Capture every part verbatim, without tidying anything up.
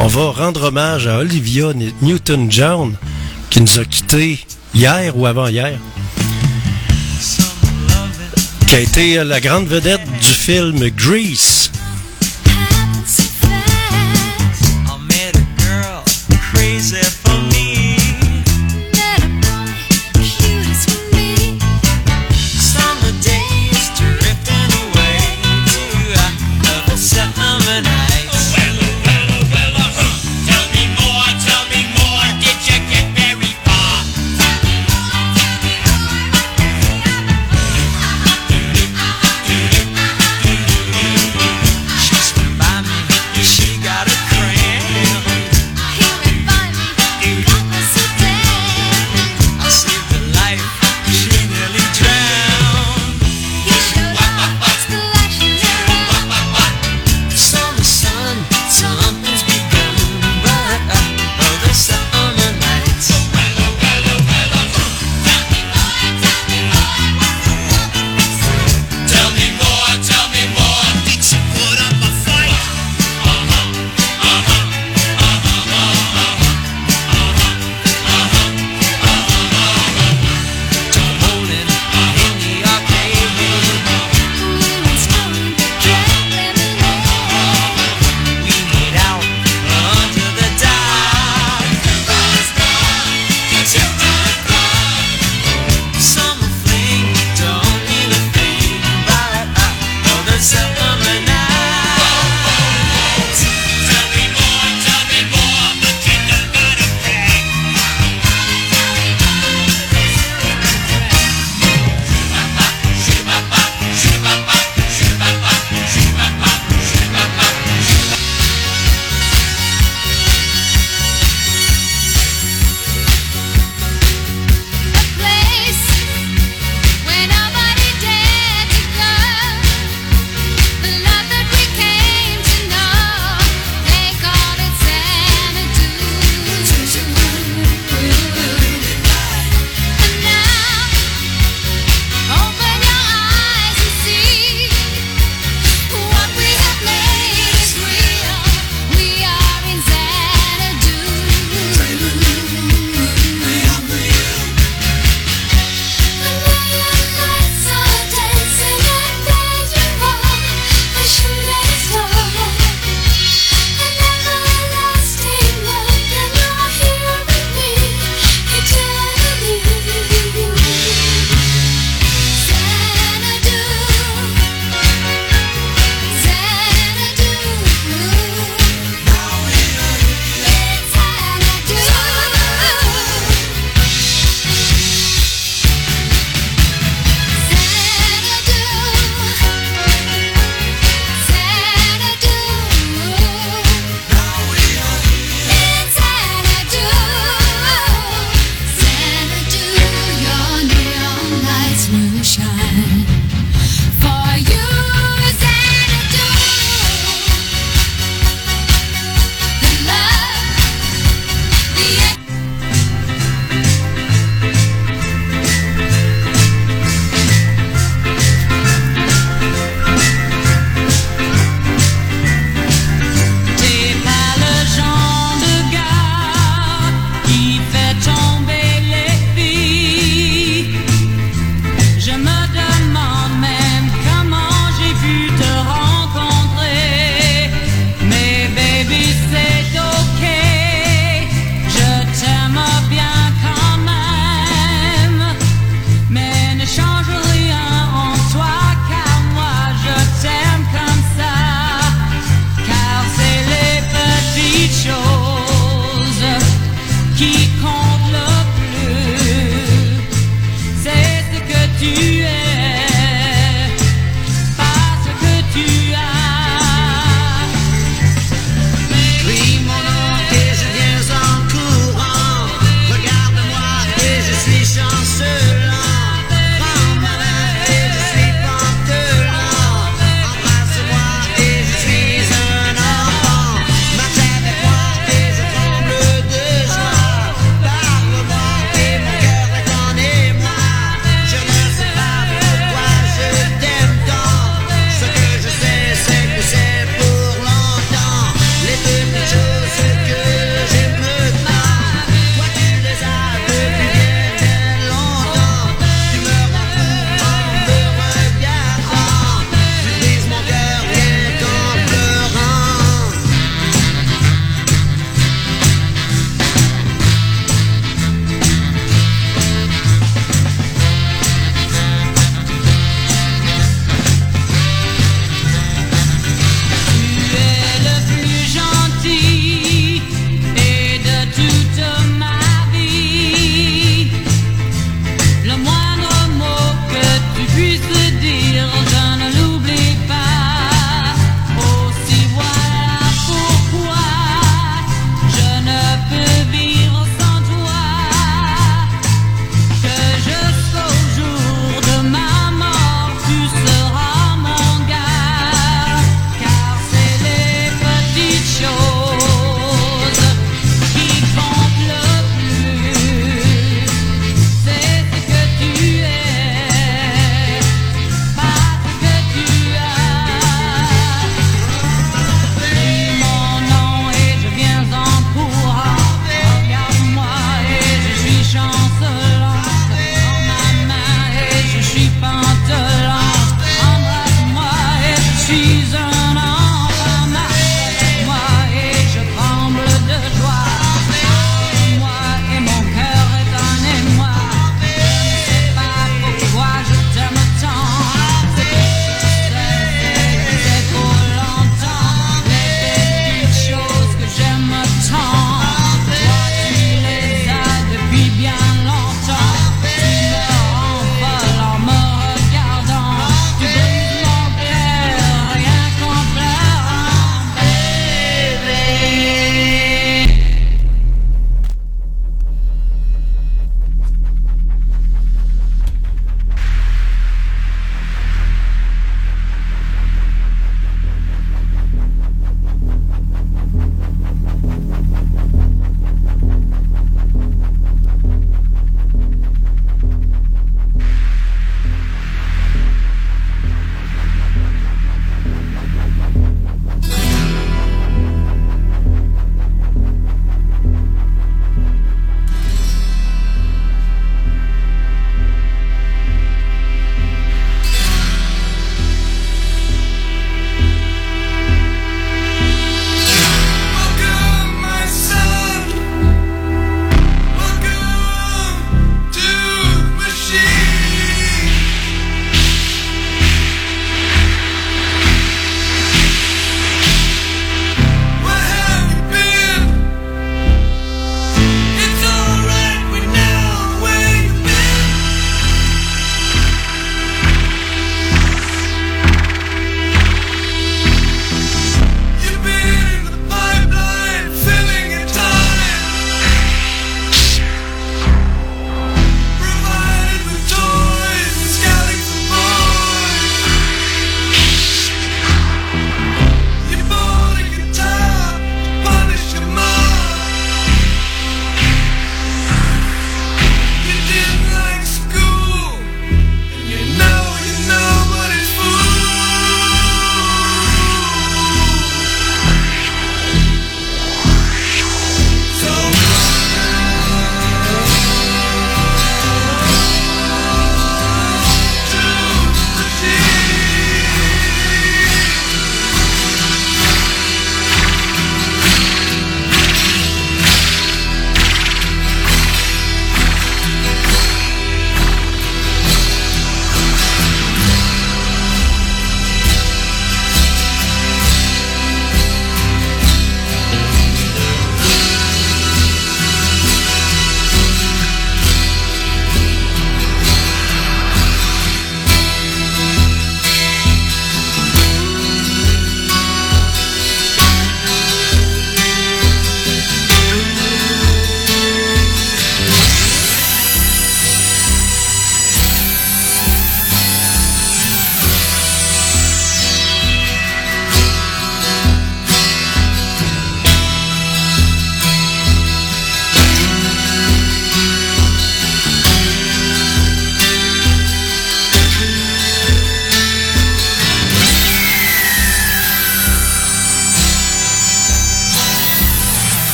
On va rendre hommage à Olivia Newton-John, qui nous a quittés hier ou avant-hier, qui a été la grande vedette du film Grease.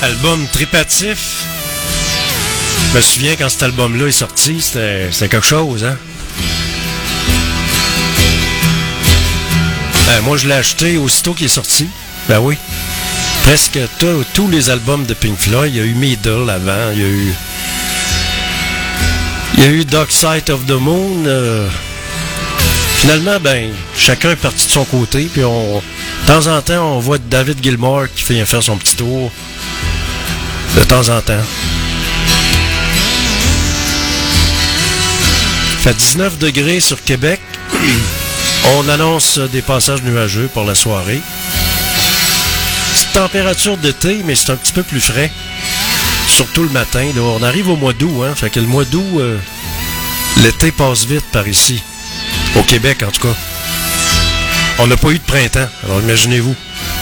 album tripatif. Je me souviens quand cet album-là est sorti, c'était, c'était quelque chose, hein? Ben, moi, je l'ai acheté aussitôt qu'il est sorti. Ben oui. Presque tout, tous les albums de Pink Floyd. Il y a eu Middle avant, il y a eu... Il y a eu Dark Side of the Moon. Euh... Finalement, ben, chacun est parti de son côté, puis on... De temps en temps, on voit David Gilmour qui fait faire son petit tour. De temps en temps. Il fait dix-neuf degrés sur Québec. On annonce des passages nuageux pour la soirée. Petite température d'été, mais c'est un petit peu plus frais. Surtout le matin. Là. On arrive au mois d'août, hein. Fait que le mois d'août, euh, l'été passe vite par ici. Au Québec, en tout cas. On n'a pas eu de printemps, alors imaginez-vous.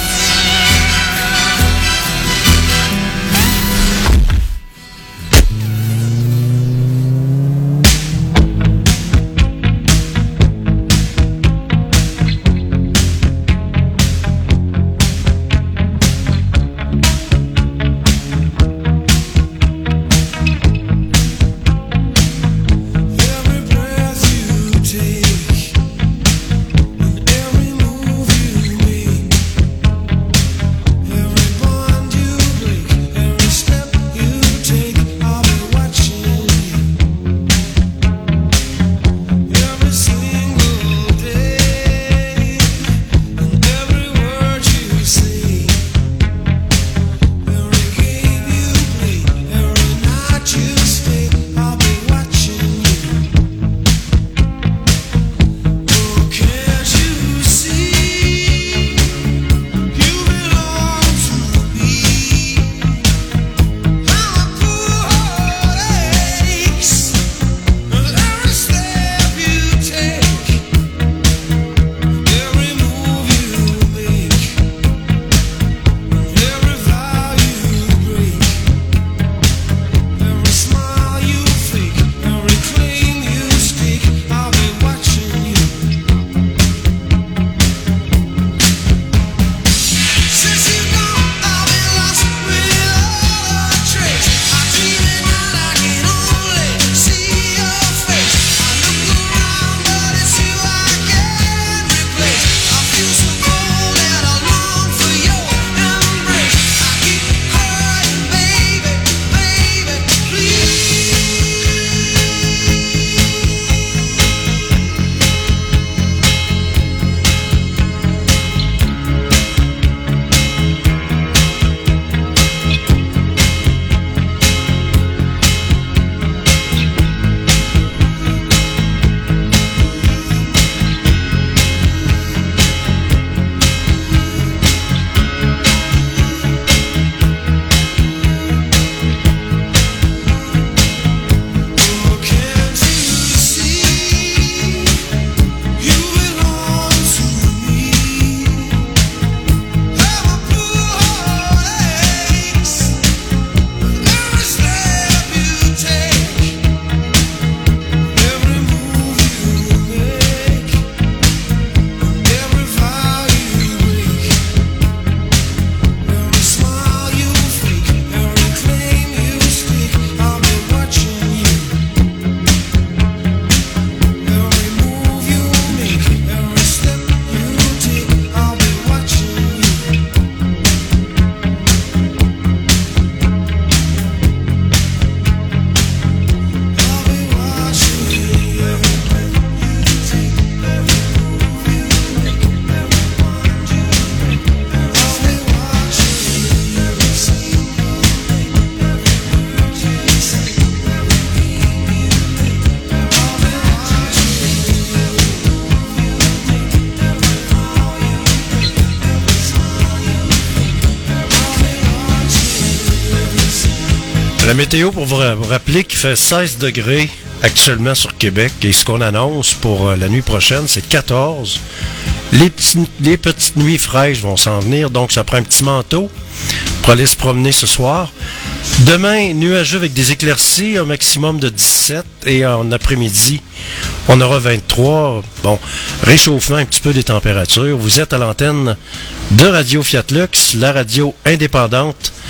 La météo, pour vous rappeler qu'il fait seize degrés actuellement sur Québec, et ce qu'on annonce pour la nuit prochaine, c'est quatorze. Les, petits, les petites nuits fraîches vont s'en venir, donc ça prend un petit manteau pour aller se promener ce soir. Demain, nuageux avec des éclaircies, un maximum de dix-sept, et en après-midi, on aura vingt-trois. Bon, réchauffement un petit peu des températures. Vous êtes à l'antenne de Radio Fiat Lux, la radio indépendante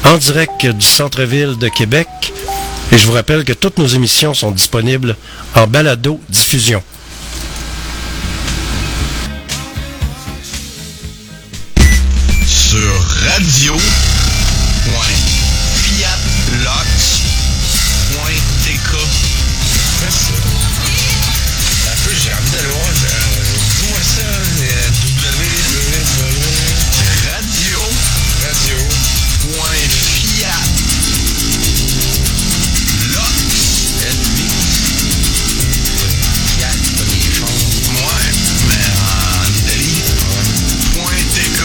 en direct du centre-ville de Québec. Et je vous rappelle que toutes nos émissions sont disponibles en balado-diffusion. Sur radio point fiat lox point t k. Fais ça. Un peu, j'ai envie d'aller voir. Dis-moi ça. Radio. Radio. Point fiat. Lox. Fiat, pas des choses. Ouais, mais en Italie. Point t k.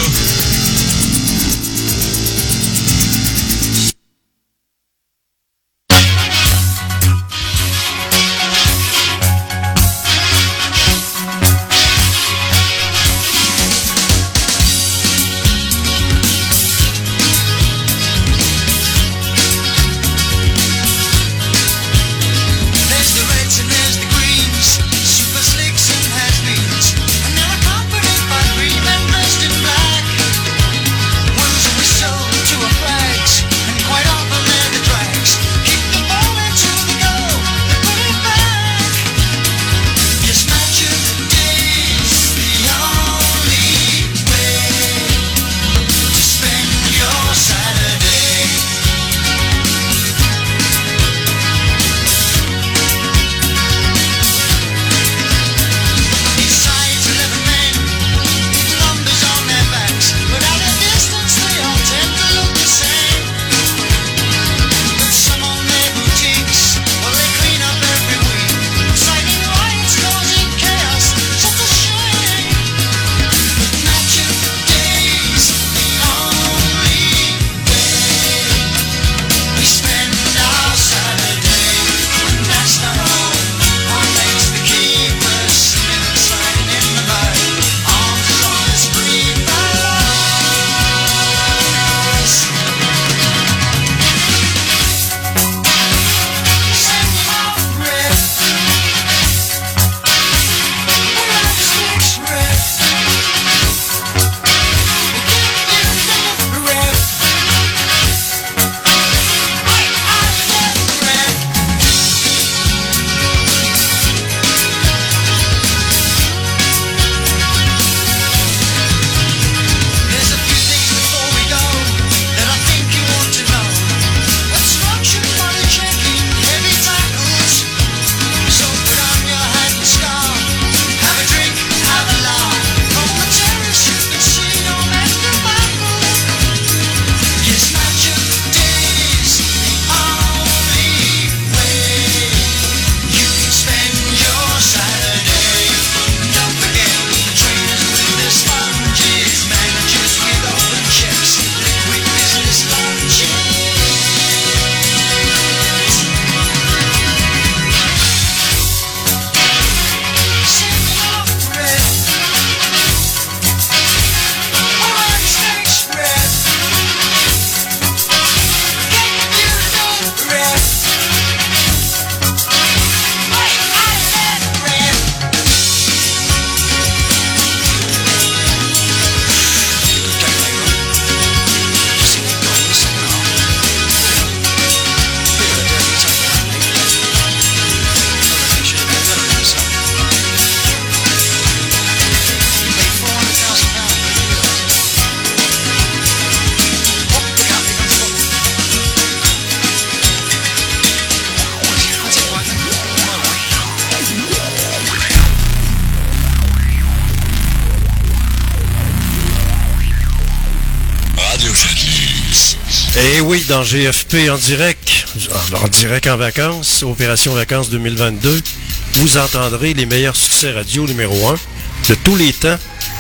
Et oui, dans G F P en direct, en direct en vacances, Opération Vacances deux mille vingt-deux, vous entendrez les meilleurs succès radio numéro un de tous les temps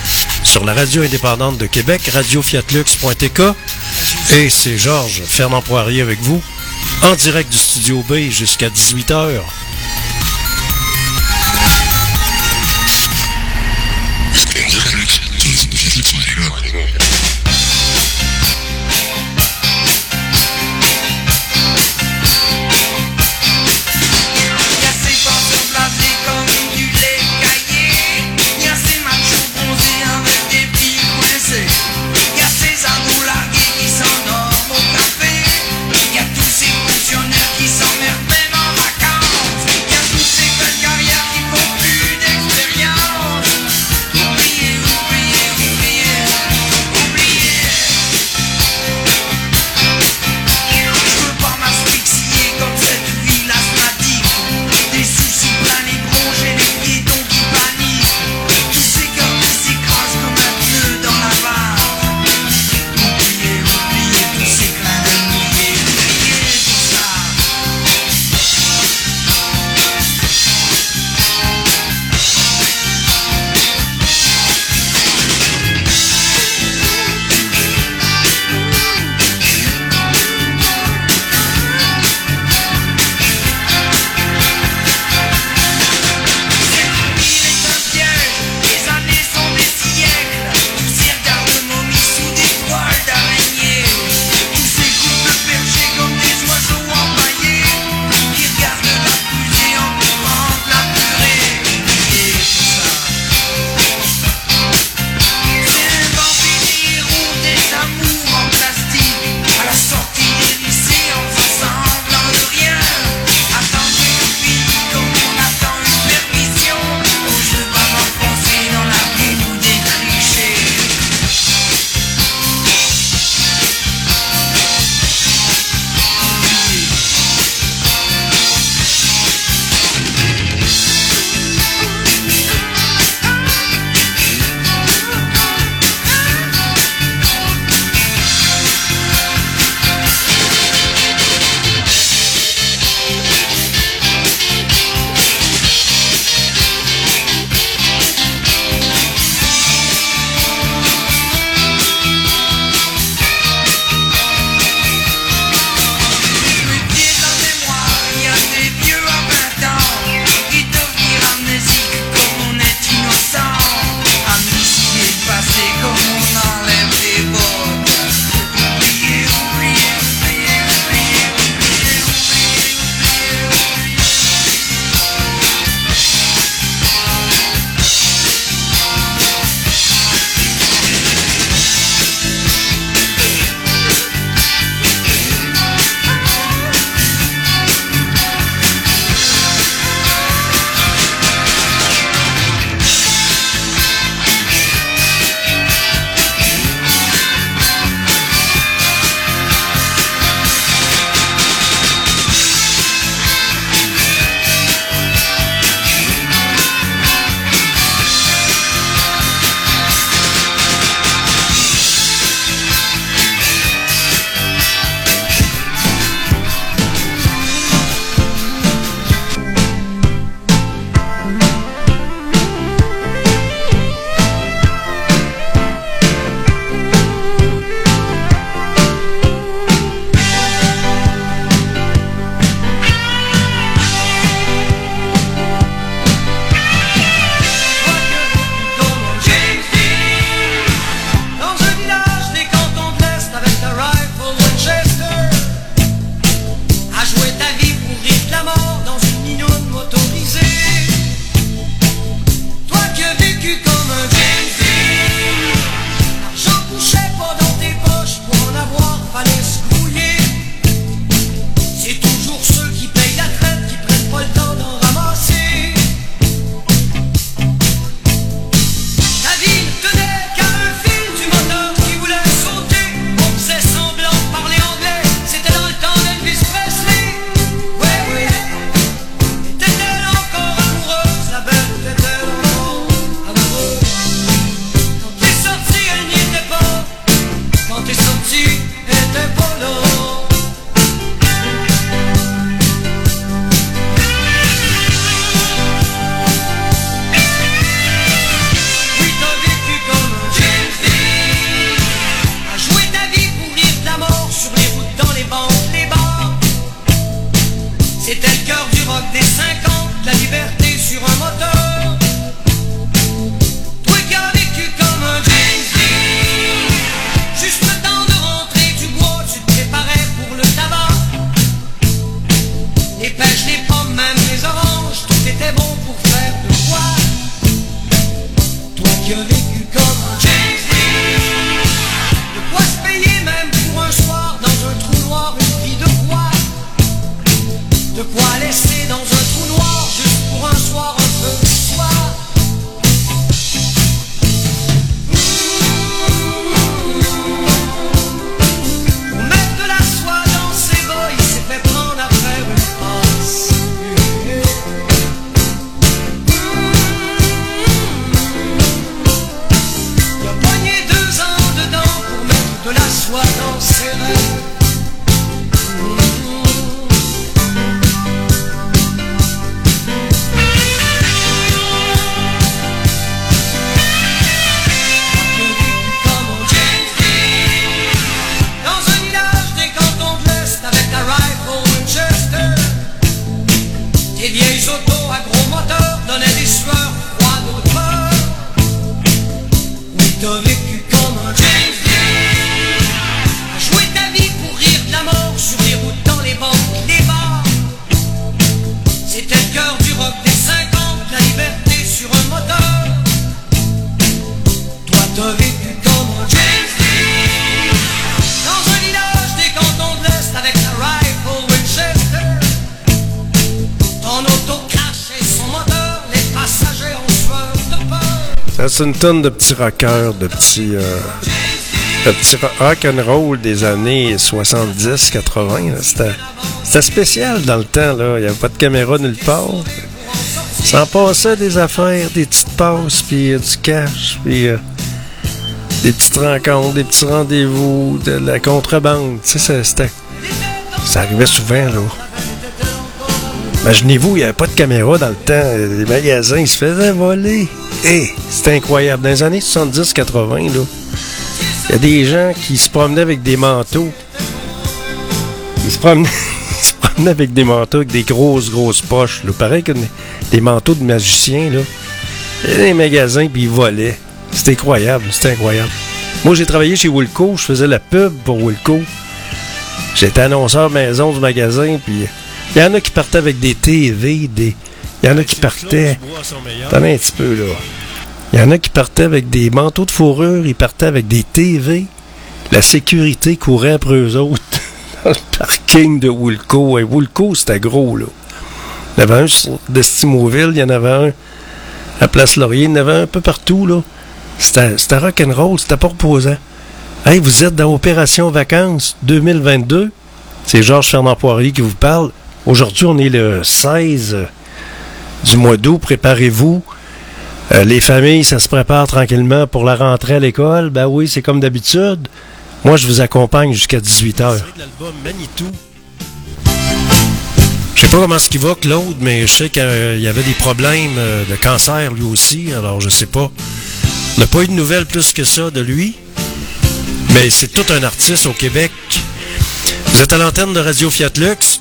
sur la radio indépendante de Québec, radio fiat lux point t k. Et c'est Georges Fernand Poirier avec vous, en direct du Studio B jusqu'à dix-huit heures. Y'a ces amours largués qui s'endorment au café. C'est une tonne de petits rockers, de petits, euh, de petits rock and roll des années soixante-dix quatre-vingts. C'était, c'était spécial dans le temps, là. Il n'y avait pas de caméra nulle part. Ça en passait des affaires, des petites passes, puis euh, du cash, puis euh, des petites rencontres, des petits rendez-vous, de la contrebande. Tu sais, ça, c'était, ça arrivait souvent, là. Imaginez-vous, il n'y avait pas de caméra dans le temps. Les magasins, ils se faisaient voler. Hey, c'était incroyable. Dans les années soixante-dix quatre-vingts, là, il y a des gens qui se promenaient avec des manteaux. Ils se promenaient, ils se promenaient avec des manteaux avec des grosses, grosses poches. Là. Pareil que des manteaux de magiciens. Là. Il y avait des magasins, puis ils volaient. C'était incroyable. C'était incroyable. Moi, j'ai travaillé chez Wilco. Je faisais la pub pour Wilco. J'étais annonceur maison du magasin, puis... Il y en a qui partaient avec des T V, des... Il y en a qui partaient... Attendez un petit peu, là. Il y en a qui partaient avec des manteaux de fourrure, ils partaient avec des T V. La sécurité courait après eux autres. Dans le parking de Wilco. Et Wilco, c'était gros, là. Il y en avait un sur d'Estimoville, il y en avait un à Place Laurier, il y en avait un peu partout, là. C'était, c'était rock'n'roll, c'était pas reposant. Hey, vous êtes dans Opération Vacances deux mille vingt-deux. C'est Georges Fernand Poirier qui vous parle. Aujourd'hui, on est le seize du mois d'août. Préparez-vous. Euh, les familles, ça se prépare tranquillement pour la rentrée à l'école. Ben oui, c'est comme d'habitude. Moi, je vous accompagne jusqu'à dix-huit heures. C'est de l'album Manitou. Je sais pas comment ce qu'il va, Claude, mais je sais qu'il y avait des problèmes de cancer lui aussi. Alors, je sais pas. On n'a pas eu de nouvelles plus que ça de lui. Mais c'est tout un artiste au Québec. Vous êtes à l'antenne de Radio Fiat Lux.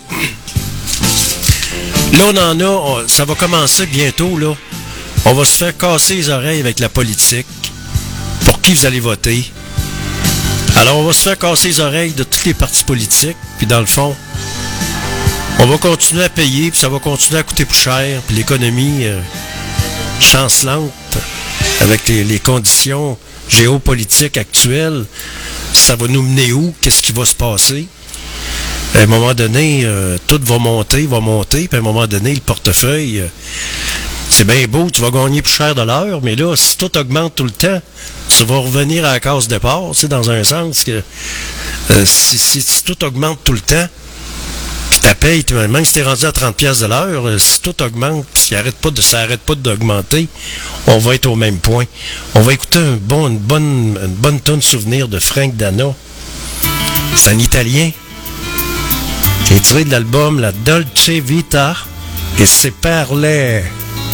Là, on en a, on, ça va commencer bientôt, là. On va se faire casser les oreilles avec la politique. Pour qui vous allez voter. Alors, on va se faire casser les oreilles de tous les partis politiques. Puis, dans le fond, on va continuer à payer, puis ça va continuer à coûter plus cher. Puis, l'économie euh, chancelante avec les, les conditions géopolitiques actuelles, ça va nous mener où? Qu'est-ce qui va se passer? À un moment donné, euh, tout va monter, va monter, puis à un moment donné, le portefeuille, euh, c'est bien beau, tu vas gagner plus cher de l'heure, mais là, si tout augmente tout le temps, tu vas revenir à la case départ, tu sais, dans un sens que euh, si, si, si tout augmente tout le temps, puis ta paye, même si tu es rendu à trente piastres de l'heure, euh, si tout augmente, si arrête pas de, ça n'arrête pas d'augmenter, on va être au même point. On va écouter un bon, une bonne, une bonne tonne de souvenirs de Frank Dana. C'est un Italien. Qui est tiré de l'album La Dolce Vita et c'est parlé.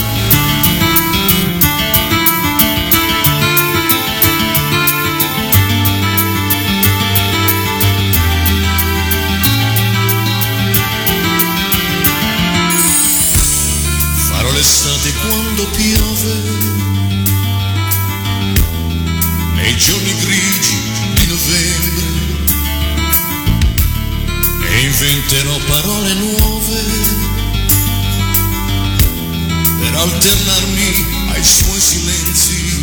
Farò l'estate quando piove, nei giorni grigi di novembre. E inventerò parole nuove per alternarmi ai suoi silenzi.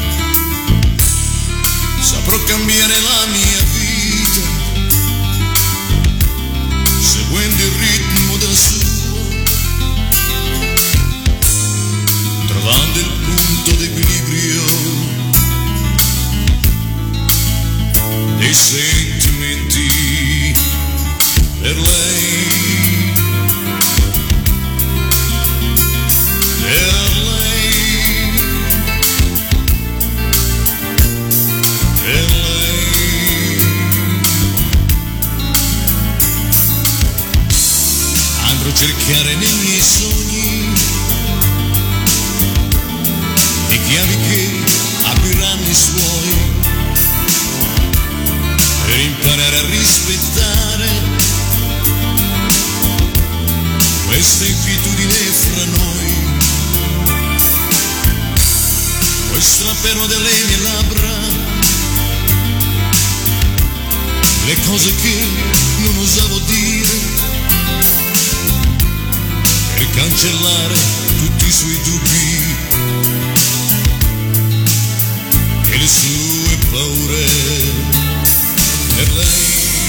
Saprò cambiare la mia vita seguendo il ritmo del suo, trovando il punto d'equilibrio dei sentimenti. Per lei, per lei, per lei. Andrò a cercare nei miei sogni le chiavi che apriranno i suoi per imparare a rispettare questa inquietudine fra noi, questo appello delle mie labbra, le cose che non osavo dire, per cancellare tutti i suoi dubbi e le sue paure. Per lei,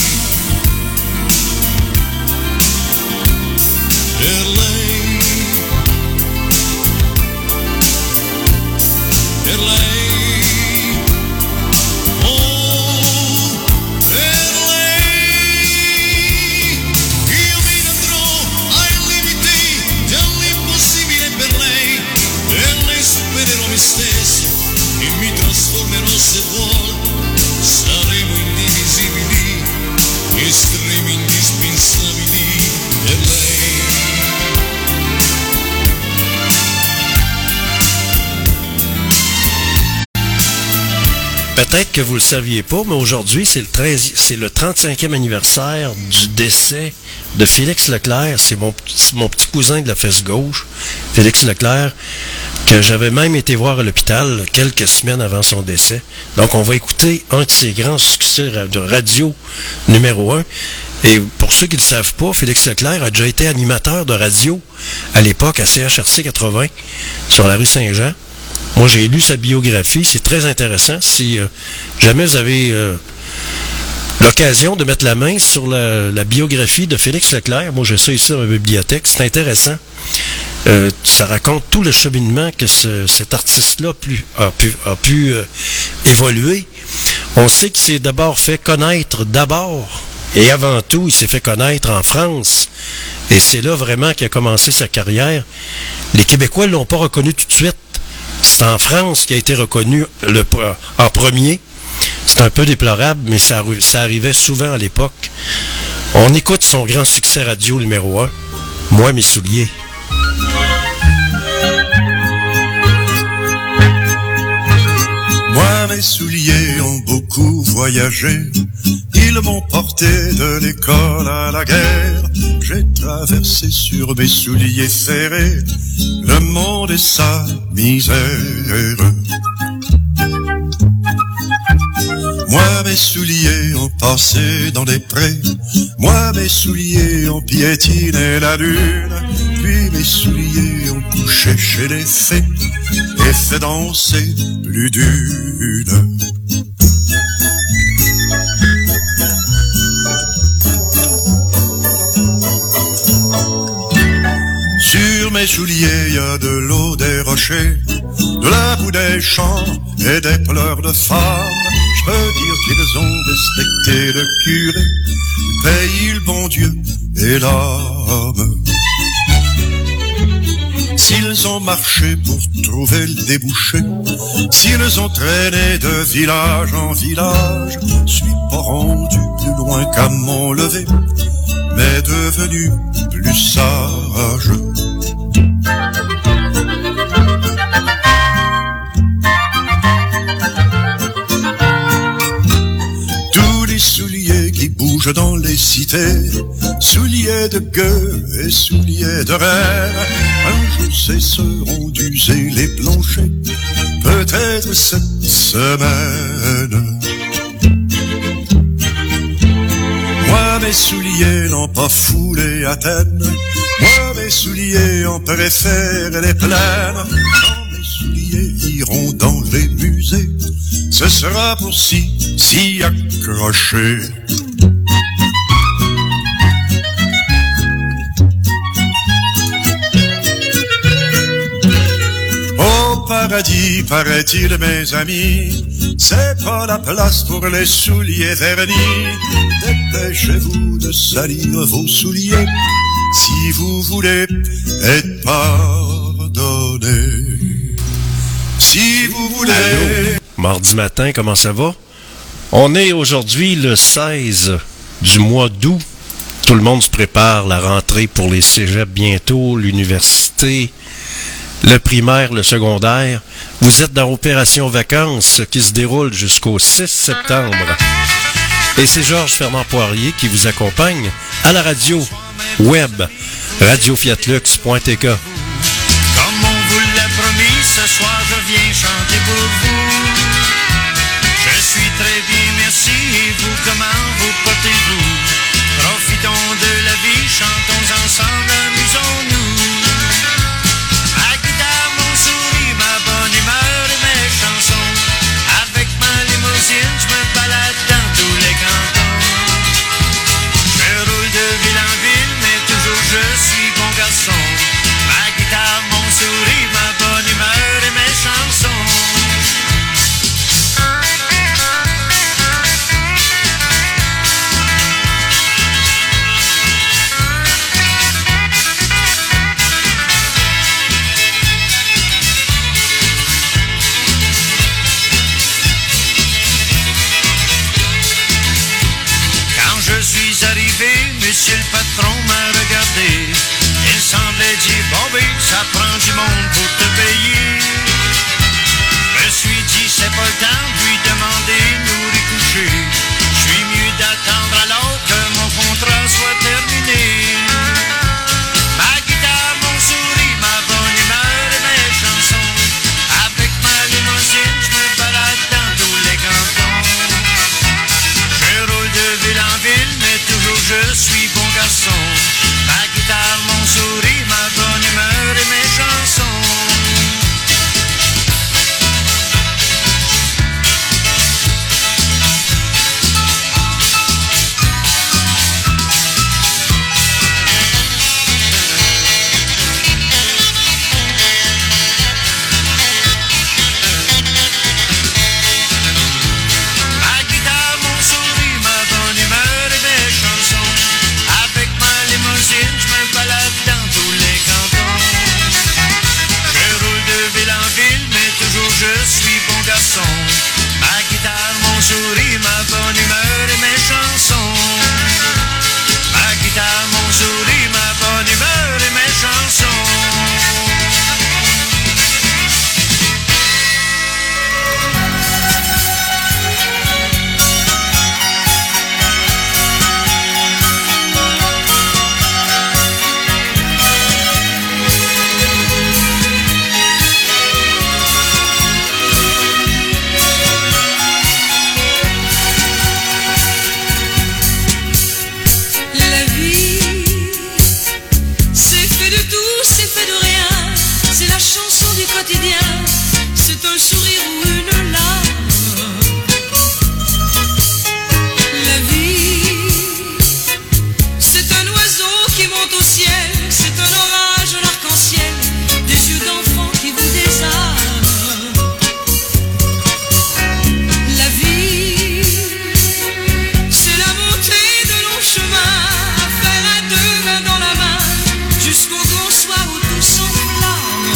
per lei, per lei. Peut-être que vous le saviez pas, mais aujourd'hui, c'est le treize, c'est le trente-cinquième anniversaire du décès de Félix Leclerc. C'est mon, c'est mon petit cousin de la fesse gauche, Félix Leclerc, que j'avais même été voir à l'hôpital quelques semaines avant son décès. Donc, on va écouter un de ses grands succès de radio numéro un. Et pour ceux qui ne le savent pas, Félix Leclerc a déjà été animateur de radio à l'époque à C H R C quatre-vingts sur la rue Saint-Jean. Moi, j'ai lu sa biographie, c'est très intéressant. Si euh, jamais vous avez euh, l'occasion de mettre la main sur la, la biographie de Félix Leclerc, moi j'ai ça ici dans ma bibliothèque, c'est intéressant. Euh, ça raconte tout le cheminement que ce, cet artiste-là pu, a pu, a pu euh, évoluer. On sait qu'il s'est d'abord fait connaître, d'abord et avant tout, il s'est fait connaître en France. Et c'est là vraiment qu'il a commencé sa carrière. Les Québécois ne l'ont pas reconnu tout de suite. C'est en France qui a été reconnu le, en premier. C'est un peu déplorable, mais ça, ça arrivait souvent à l'époque. On écoute son grand succès radio numéro un, « Moi, mes souliers ». Moi, mes souliers ont beaucoup voyagé. Ils m'ont porté de l'école à la guerre. J'ai traversé sur mes souliers ferrés le monde et sa misère. Moi, mes souliers ont passé dans les prés. Moi, mes souliers ont piétiné la lune. Puis mes souliers ont couché chez les fées et fait danser plus d'une. Sur mes souliers, y a de l'eau des rochers, de la boue des champs et des pleurs de femmes. Je peux dire qu'ils ont respecté le curé, le pays, le bon Dieu et l'âme. S'ils ont marché pour trouver le débouché, s'ils ont traîné de village en village, je suis pas rendu plus loin qu'à mon lever, mais devenu plus sage. Tous les souliers qui bougent dans les cités, souliers de gueux et souliers de reine, un jour cesseront d'user les planchers, peut-être cette semaine. Moi, mes souliers n'ont pas foulé Athènes. Moi, mes souliers ont préféré les plaines. Quand mes souliers iront dans les musées, ce sera pour s'y, s'y accrocher. Au paradis, paraît-il, mes amis, c'est pas la place pour les souliers vernis. Dépêchez-vous de salir vos souliers si vous voulez être pardonné. Si vous voulez... Allô? Mardi matin, comment ça va? On est aujourd'hui le seize du mois d'août. Tout le monde se prépare, la rentrée pour les cégeps bientôt, l'université, le primaire, le secondaire. Vous êtes dans Opération Vacances qui se déroule jusqu'au six septembre. Et c'est Georges Fernand Poirier qui vous accompagne à la radio web radio fiat lux point t k. Comme on vous l'a promis, ce soir je viens chanter pour vous. Je suis très bien, merci. Et vous, comment vous portez-vous? Profitons de la vie, chantons ensemble, amusons-nous. Ma guitare, mon sourire, ma bonne humeur et mes chansons. Avec ma limousine, je me balade dans tous les cantons. Je roule de ville en ville, mais toujours je suis bon garçon. Ma garçon. Ma guitare, mon sourire, ma bonne humeur et mes chansons. Je suis bon garçon. Ma guitare, mon sourire, ma bonne humeur et mes chansons. Ma guitare, mon sourire, ma bonne humeur et mes chansons. C'est un sourire ou une larme. La vie, c'est un oiseau qui monte au ciel. C'est un orage, l'arc-en-ciel. Des yeux d'enfant qui vous désarment. La vie, c'est la montée de longs chemins à faire à deux mains dans la main jusqu'au grand soir où tout s'enflamme.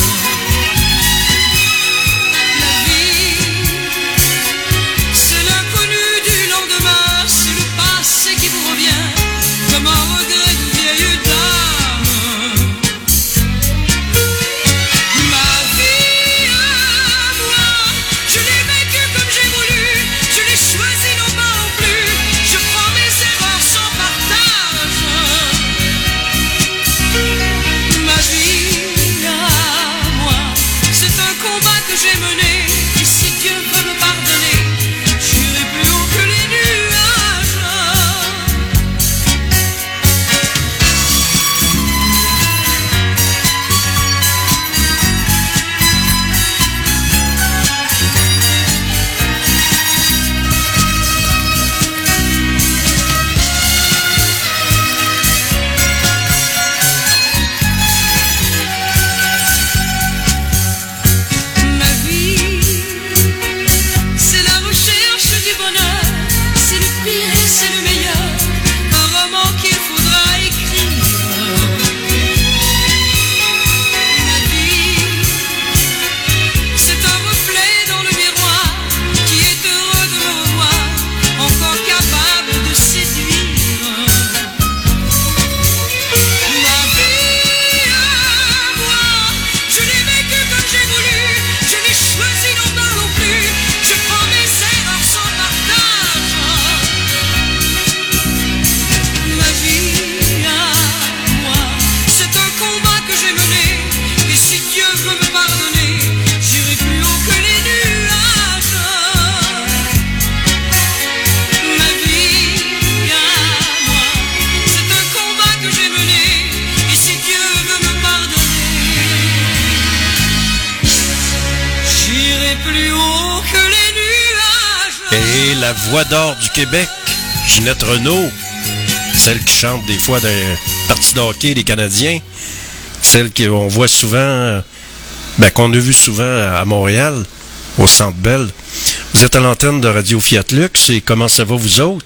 Et la voix d'or du Québec, Ginette Renault, celle qui chante des fois des parties de hockey des Canadiens, celle qu'on voit souvent, ben, qu'on a vu souvent à Montréal, au Centre Bell. Vous êtes à l'antenne de Radio Fiat Lux et comment ça va vous autres?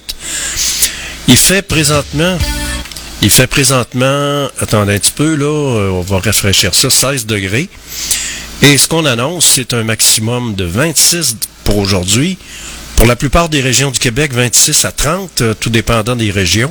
Il fait présentement, il fait présentement, attendez un petit peu là, on va rafraîchir ça, seize degrés. Et ce qu'on annonce, c'est un maximum de vingt-six pour aujourd'hui. Pour la plupart des régions du Québec, vingt-six à trente, tout dépendant des régions.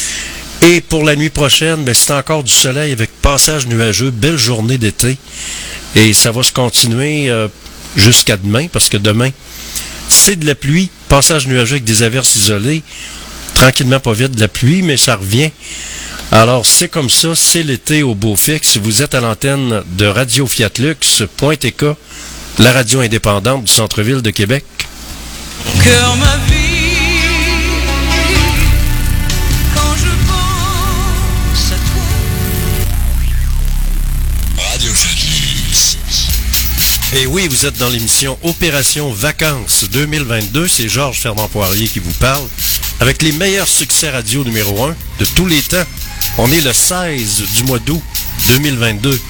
Et pour la nuit prochaine, ben, c'est encore du soleil avec passage nuageux, belle journée d'été. Et ça va se continuer euh, jusqu'à demain, parce que demain, c'est de la pluie, passage nuageux avec des averses isolées. Tranquillement, pas vite, de la pluie, mais ça revient. Alors, c'est comme ça, c'est l'été au beau fixe. Vous êtes à l'antenne de Radio Fiat Lux, Point T K, la radio indépendante du centre-ville de Québec. Cœur, ma vie, quand je pense Et oui, vous êtes dans l'émission Opération Vacances deux mille vingt-deux. C'est Georges Fernand-Poirier qui vous parle. Avec les meilleurs succès radio numéro un de tous les temps. On est le seize du mois d'août deux mille vingt-deux.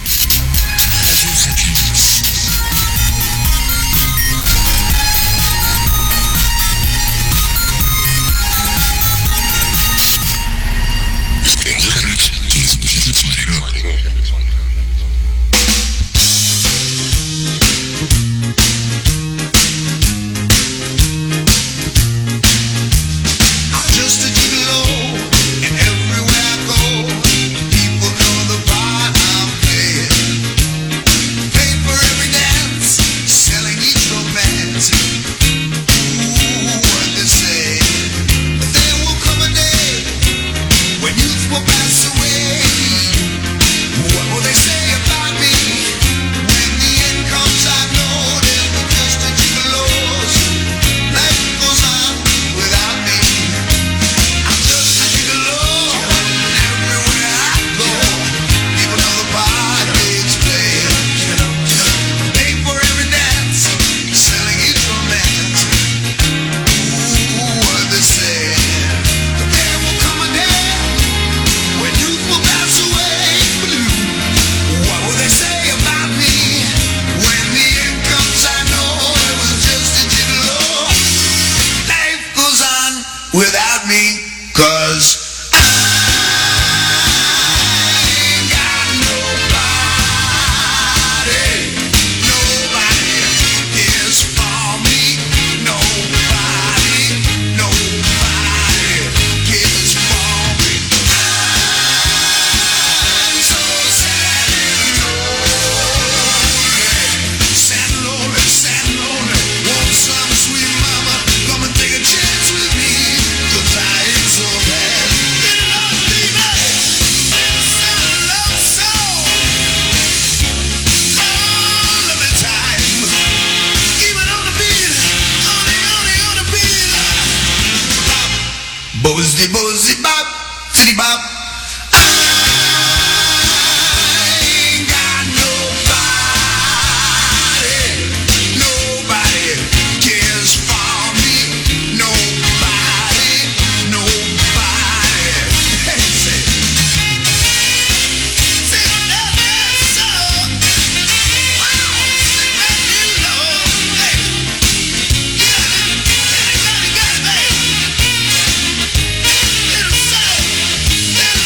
Little soul.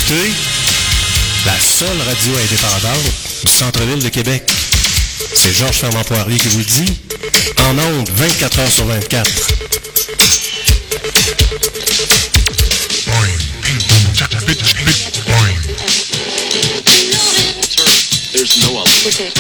écoutez la seule radio indépendante du centre-ville de Québec. C'est Georges Fernand Poirier qui vous le dit. En ondes, vingt-quatre heures sur vingt-quatre. There's no other.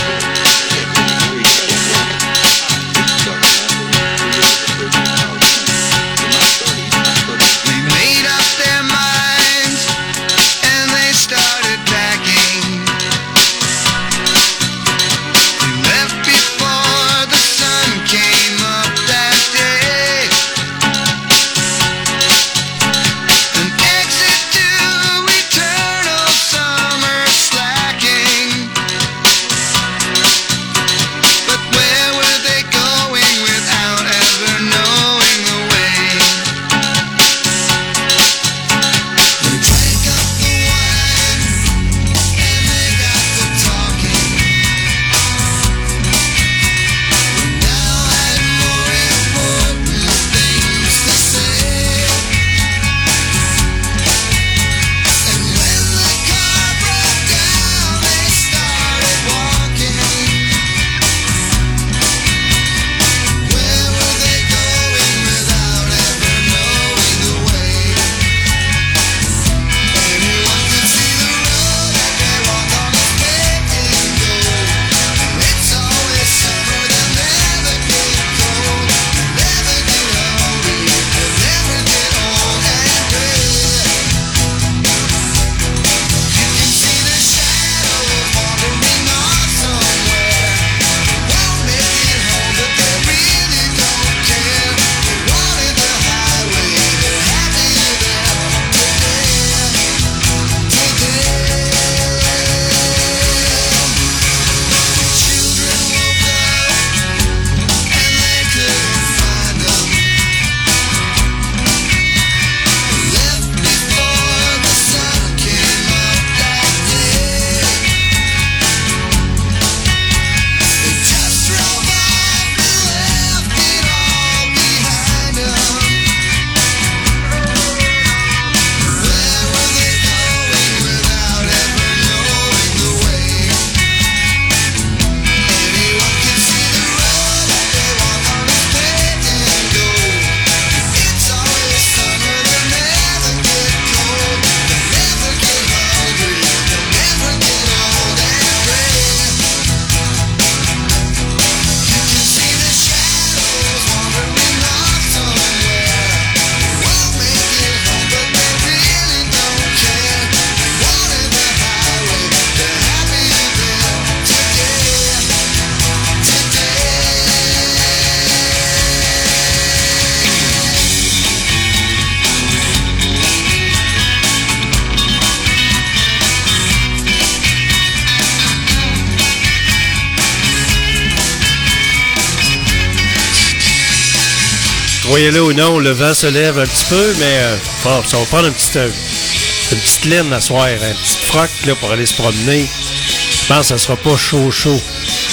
Voyez-le ou non, le vent se lève un petit peu, mais euh, bon, ça va prendre une petite, euh, une petite laine à soir, un petit froc là, pour aller se promener. Je pense que ça sera pas chaud chaud.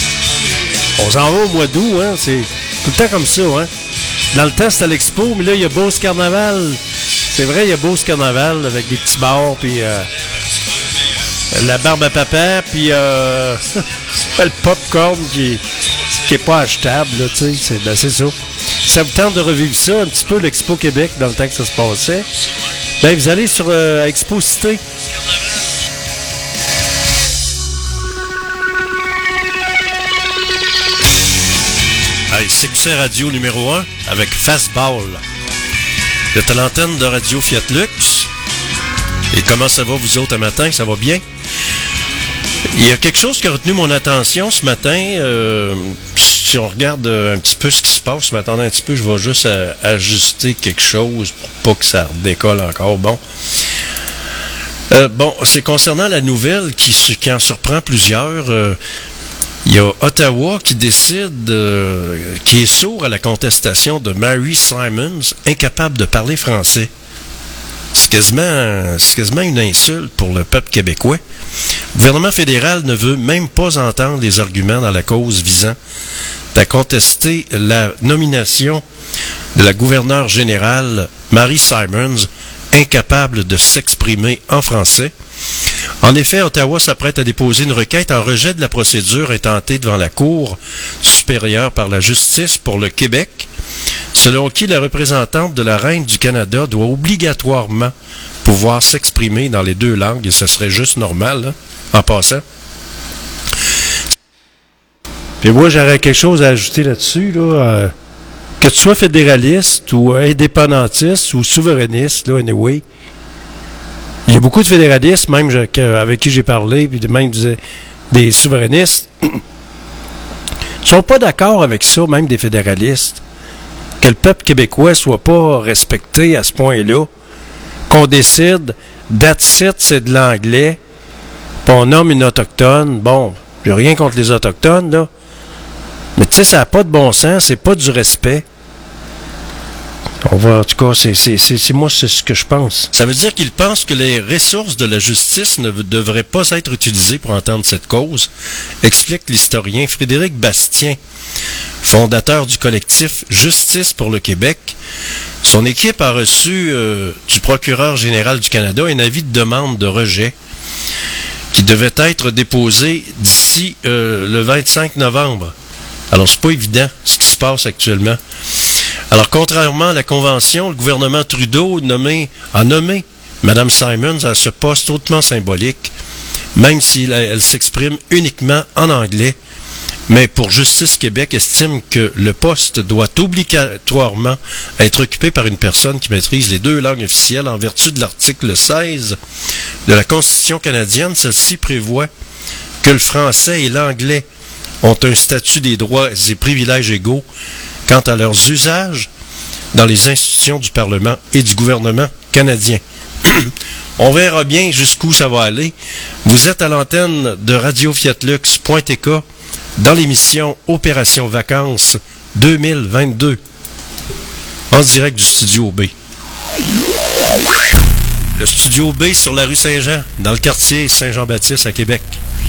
On s'en va au mois d'août, hein, c'est tout le temps comme ça, hein. Dans le temps, c'était l'expo, mais là, il y a Beauce Carnaval. C'est vrai, il y a Beauce Carnaval avec des petits bars, puis euh, la barbe à papa, puis euh, le popcorn qui, qui est pas achetable, là, tu sais, c'est, ben, c'est ça. Ça vous tente de revivre ça, un petit peu l'Expo Québec dans le temps que ça se passait, ben vous allez sur euh, Expo Cité. Hey, C Q C Radio numéro un avec Fastball. Vous êtes à l'antenne de Radio Fiat Lux. Et comment ça va vous autres un matin? Ça va bien? Il y a quelque chose qui a retenu mon attention ce matin. Euh, si on regarde un petit peu ce qui se passe, je m'attendais un petit peu, je vais juste à, ajuster quelque chose pour pas que ça redécolle encore. Bon, euh, bon, c'est concernant la nouvelle qui, qui en surprend plusieurs. Euh, il y a Ottawa qui décide, euh, qui est sourd à la contestation de Mary Simons, incapable de parler français. C'est quasiment, c'est quasiment une insulte pour le peuple québécois. Le gouvernement fédéral ne veut même pas entendre les arguments dans la cause visant à contester la nomination de la gouverneure générale Mary Simons incapable de s'exprimer en français. En effet, Ottawa s'apprête à déposer une requête en rejet de la procédure intentée devant la Cour supérieure par la justice pour le Québec, selon qui la représentante de la Reine du Canada doit obligatoirement pouvoir s'exprimer dans les deux langues, et ce serait juste normal, hein, en passant. Puis moi, j'aurais quelque chose à ajouter là-dessus, là. Euh, que tu sois fédéraliste ou indépendantiste ou souverainiste, là, anyway, il y a beaucoup de fédéralistes, même je, que, avec qui j'ai parlé, puis même des, des souverainistes, ne sont pas d'accord avec ça, même des fédéralistes, que le peuple québécois soit pas respecté à ce point-là, qu'on décide, that's it, c'est de l'anglais, puis on nomme une autochtone. Bon, j'ai rien contre les autochtones, là, mais tu sais, ça n'a pas de bon sens, c'est pas du respect. On va, en tout cas, c'est, c'est, c'est, c'est moi, c'est ce que je pense. Ça veut dire qu'il pense que les ressources de la justice ne devraient pas être utilisées pour entendre cette cause, explique l'historien Frédéric Bastien, fondateur du collectif Justice pour le Québec. Son équipe a reçu euh, du procureur général du Canada un avis de demande de rejet qui devait être déposé d'ici euh, le vingt-cinq novembre. Alors, c'est pas évident ce qui se passe actuellement. Alors, contrairement à la Convention, le gouvernement Trudeau nommé, a nommé Mme Simons à ce poste hautement symbolique, même si elle, elle s'exprime uniquement en anglais. Mais pour Justice Québec estime que le poste doit obligatoirement être occupé par une personne qui maîtrise les deux langues officielles en vertu de l'article seize de la Constitution canadienne. Celle-ci prévoit que le français et l'anglais ont un statut des droits et privilèges égaux quant à leurs usages dans les institutions du Parlement et du gouvernement canadien. On verra bien jusqu'où ça va aller. Vous êtes à l'antenne de radio fiat lux point t k dans l'émission Opération Vacances deux mille vingt-deux, en direct du Studio B. Le Studio B sur la rue Saint-Jean, dans le quartier Saint-Jean-Baptiste à Québec.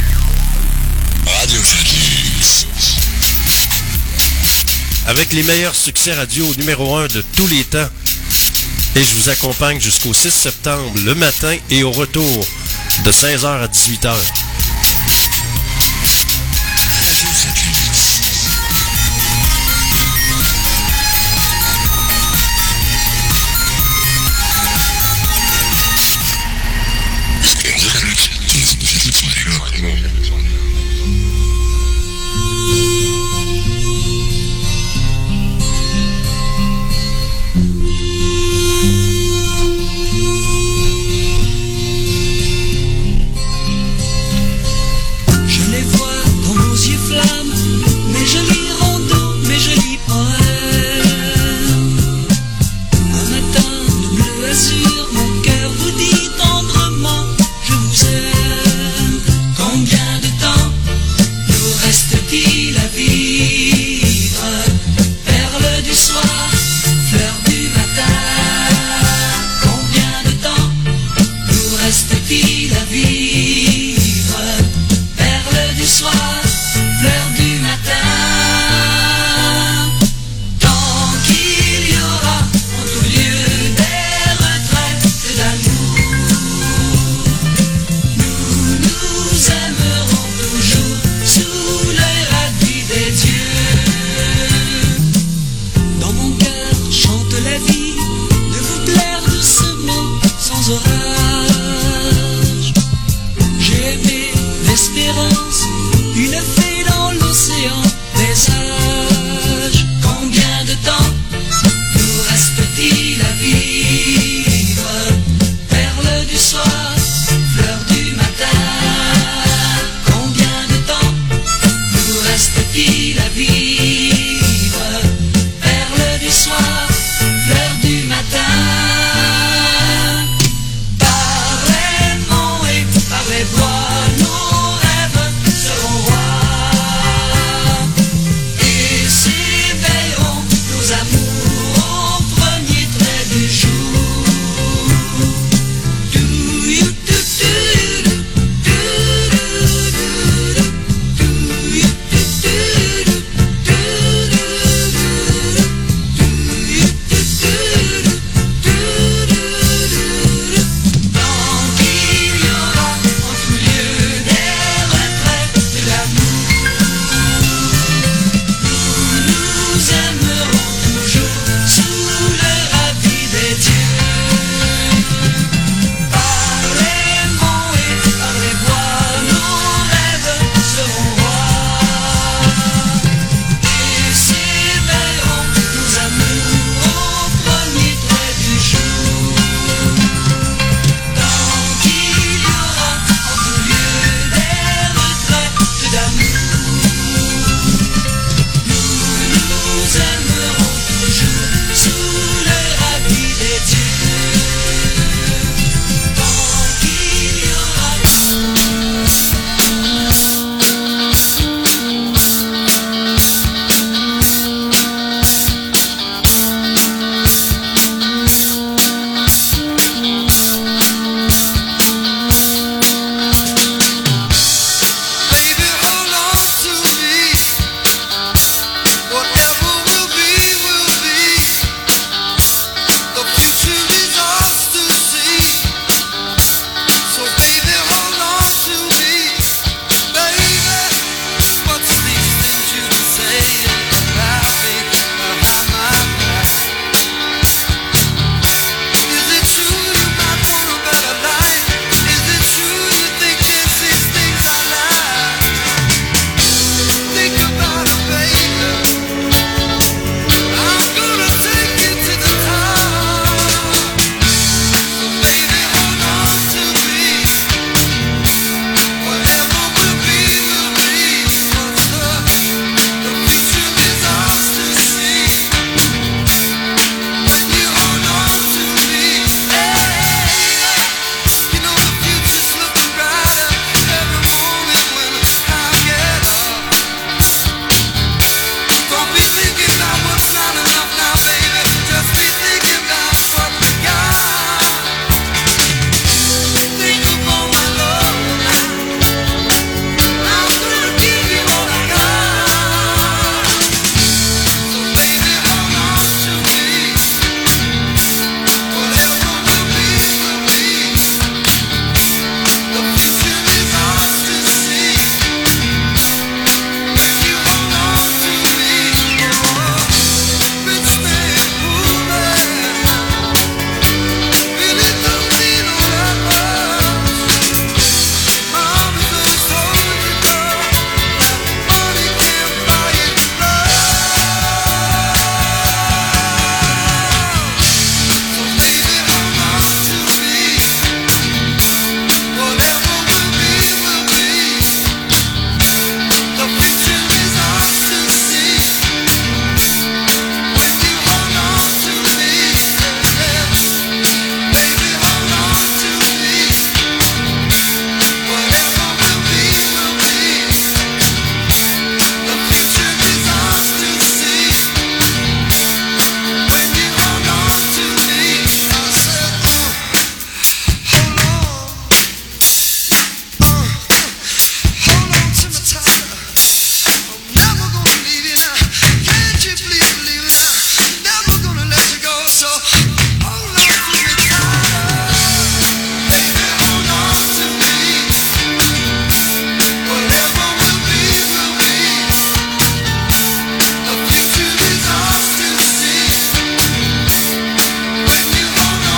Radio Fiat Lux. Avec les meilleurs succès radio numéro un de tous les temps. Et je vous accompagne jusqu'au six septembre, le matin et au retour, de seize heures à dix-huit heures. Radio Fiat Lux. Perle du soir, fleur du matin.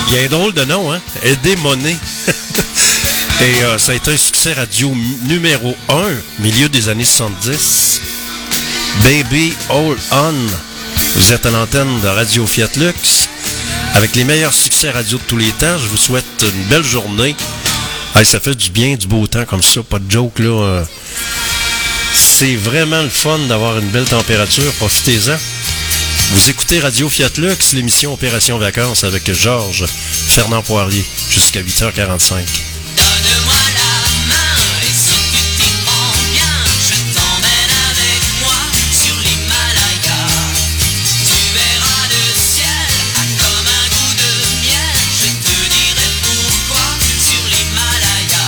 Il y a un drôle de nom, hein? Eddie Money. Et euh, ça a été un succès radio numéro un, milieu des années soixante-dix. Baby Hold On. Vous êtes à l'antenne de Radio Fiat Lux. Avec les meilleurs succès radio de tous les temps, je vous souhaite une belle journée. Hey, ça fait du bien, du beau temps comme ça, pas de joke là. Euh, c'est vraiment le fun d'avoir une belle température, profitez-en. Vous écoutez Radio Fiat Lux, l'émission Opération Vacances avec Georges Fernand Poirier, jusqu'à huit heures quarante-cinq. Donne-moi la main et si tu t'y prends bien, je t'emmène avec moi sur l'Himalaya. Tu verras le ciel a comme un goût de miel, je te dirai pourquoi sur l'Himalaya.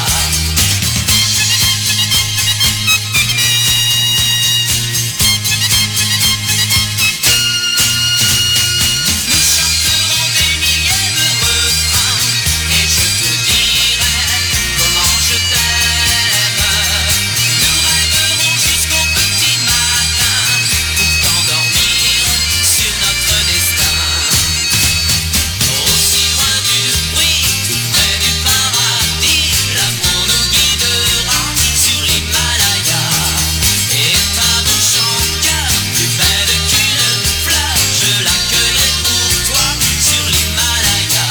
Nous chanterons des milliers de refrains et je te dirai comment je t'aime. Nous rêverons jusqu'au petit matin pour t'endormir sur notre destin. Aussi loin du bruit, tout près du paradis, l'amour nous guidera sur l'Himalaya. Et ta bouche en cœur, plus belle qu'une fleur, je l'accueillerai pour toi sur l'Himalaya.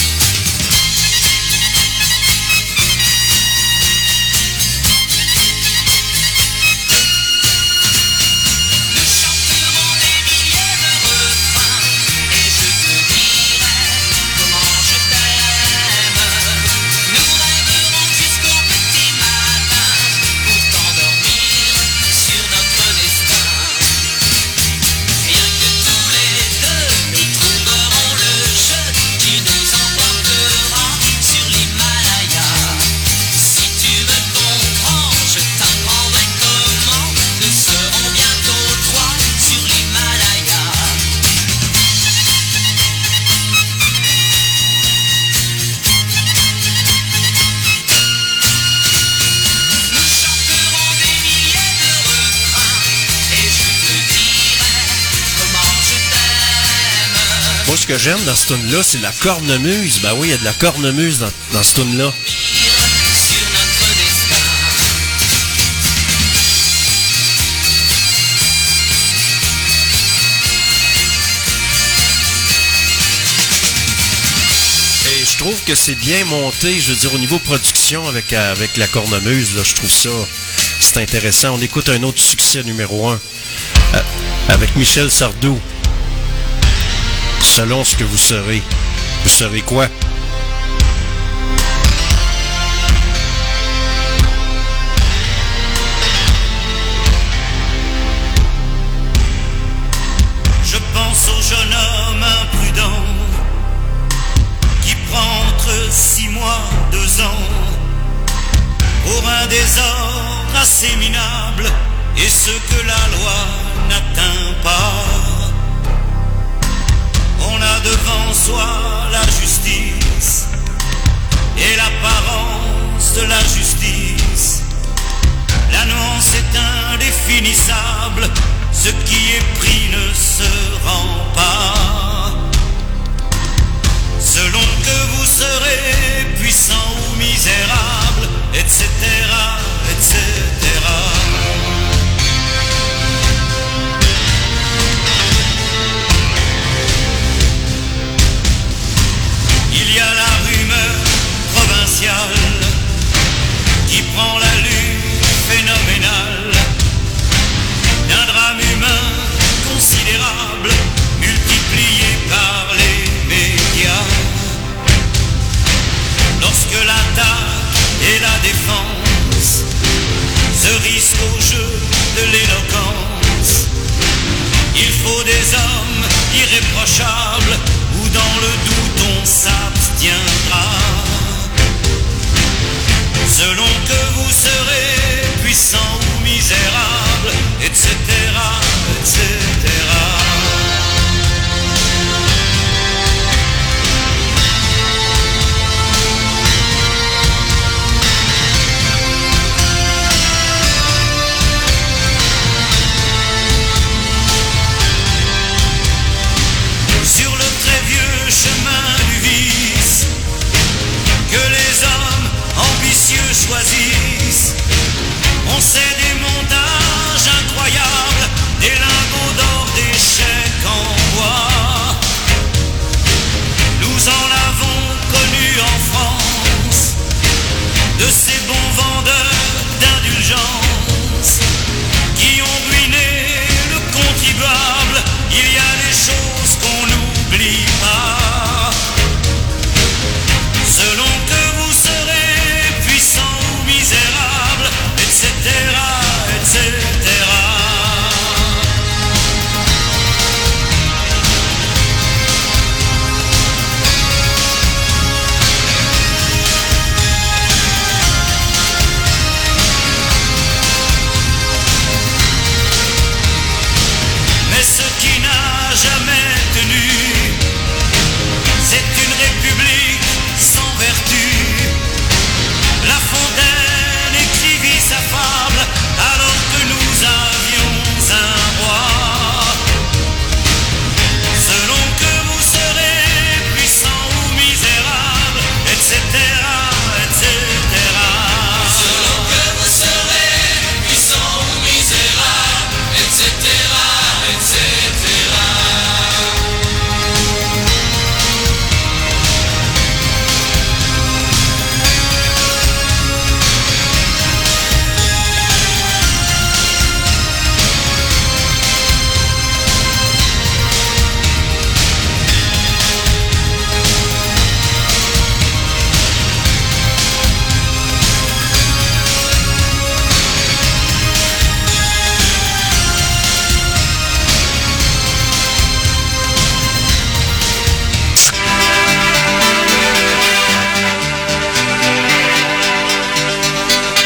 Nous chanterons des milliers de refrains et je te dirai comment je t'aime. Nous rêverons jusqu'au petit matin pour t'endormir sur notre destin. Rien que tous les deux, nous trouverons le jeu qui nous emportera sur l'Himalaya. Si tu me comprends, je t'apprendrai comment nous serons bientôt trois sur l'Himalaya. Nous chanterons des milliers de refrains et je te dirai comment je t'aime. Moi, ce que j'aime dans ce tune-là, c'est la cornemuse. Ben oui, il y a de la cornemuse dans, dans ce tune-là. Sur notre destin. Et je trouve que c'est bien monté, je veux dire, au niveau production avec, euh, avec la cornemuse, là, je trouve ça, c'est intéressant. On écoute un autre succès numéro un, euh, avec Michel Sardou. Selon ce que vous serez. Vous serez quoi? Je pense au jeune homme imprudent qui prend entre six mois, deux ans pour un désordre assez minable et ce que la loi n'atteint pas. On a devant soi la justice et l'apparence de la justice. La nuance est indéfinissable, ce qui est pris ne se rend pas. Selon que vous serez puissant ou misérable, et cetera, et cetera. Il y a la rumeur provinciale qui prend l'allure phénoménale d'un drame humain considérable, multiplié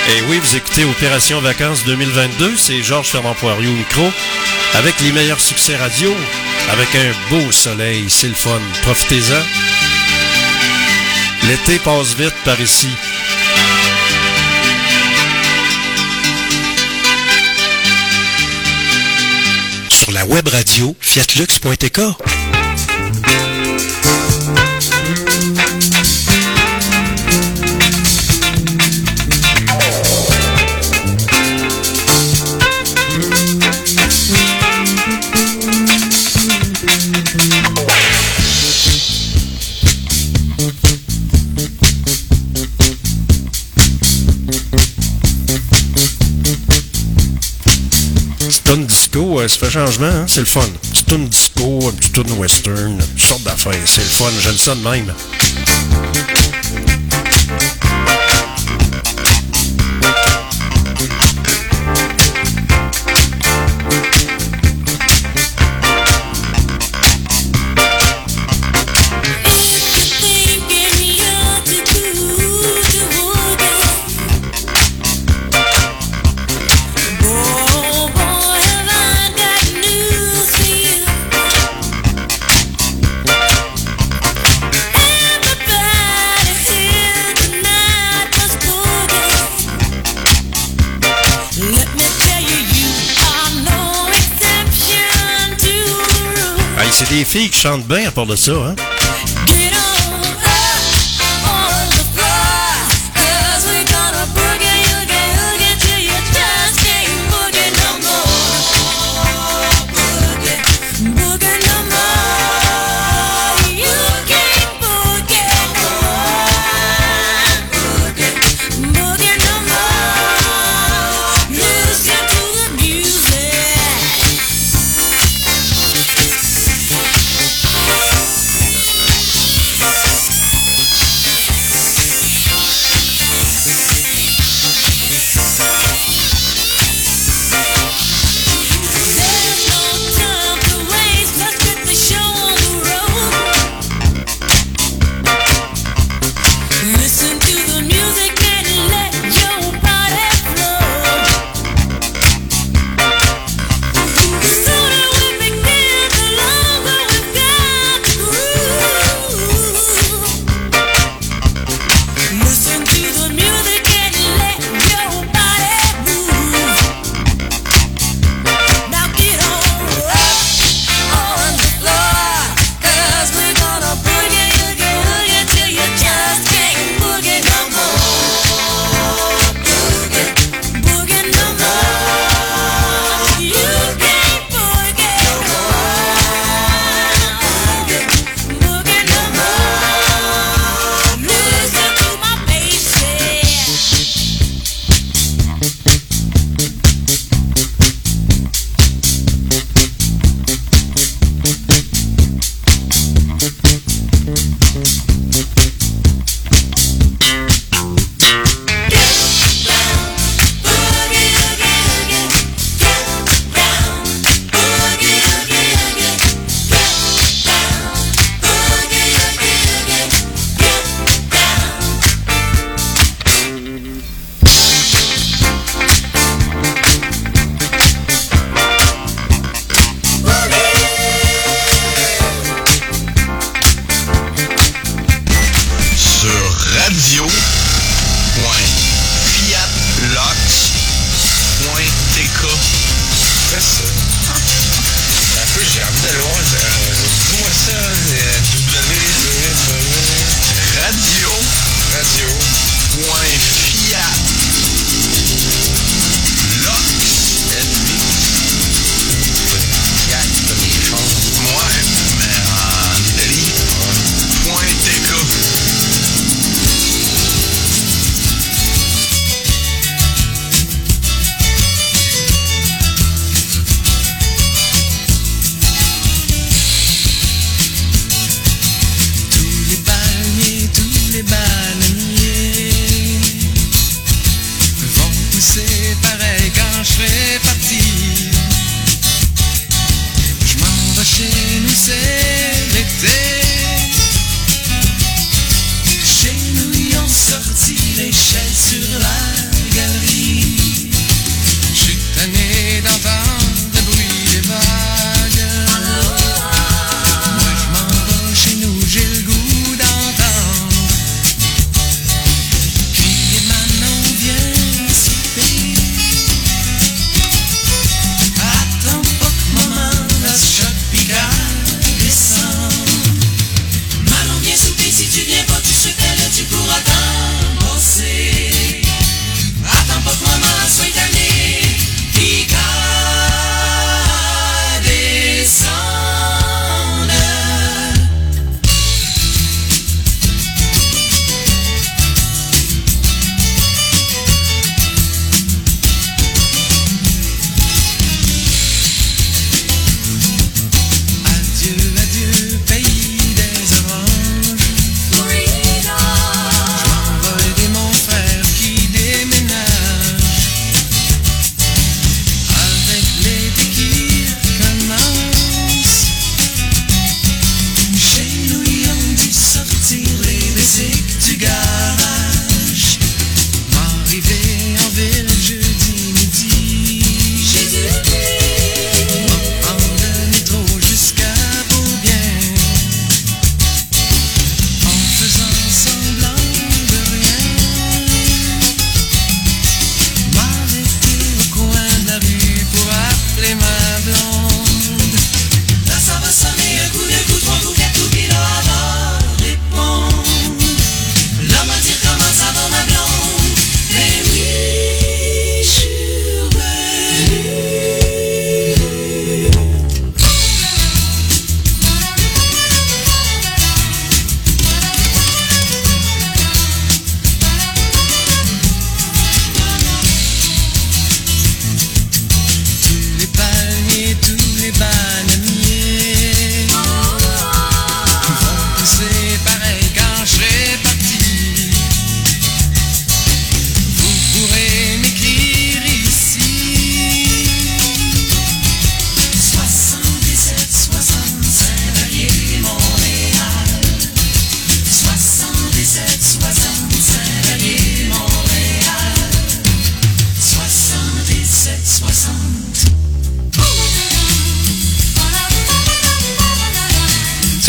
Et oui, vous écoutez Opération Vacances deux mille vingt-deux, c'est Georges Fernand Poirier au micro, avec les meilleurs succès radio, avec un beau soleil, c'est le fun, profitez-en. L'été passe vite par ici. Sur la web radio fiatlux point t k. Tune disco, euh, ça fait changement, hein? C'est le fun. C'est tune disco, un petit tune western, une sorte d'affaire, c'est le fun, j'aime ça de même. C'est des filles qui chantent bien à part de ça, hein?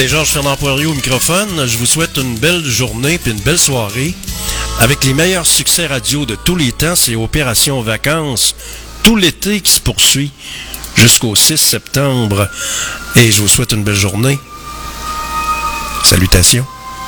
C'est Georges Fernand Poirier au microphone. Je vous souhaite une belle journée puis une belle soirée. Avec les meilleurs succès radio de tous les temps, c'est Opération Vacances, tout l'été qui se poursuit jusqu'au six septembre. Et je vous souhaite une belle journée. Salutations.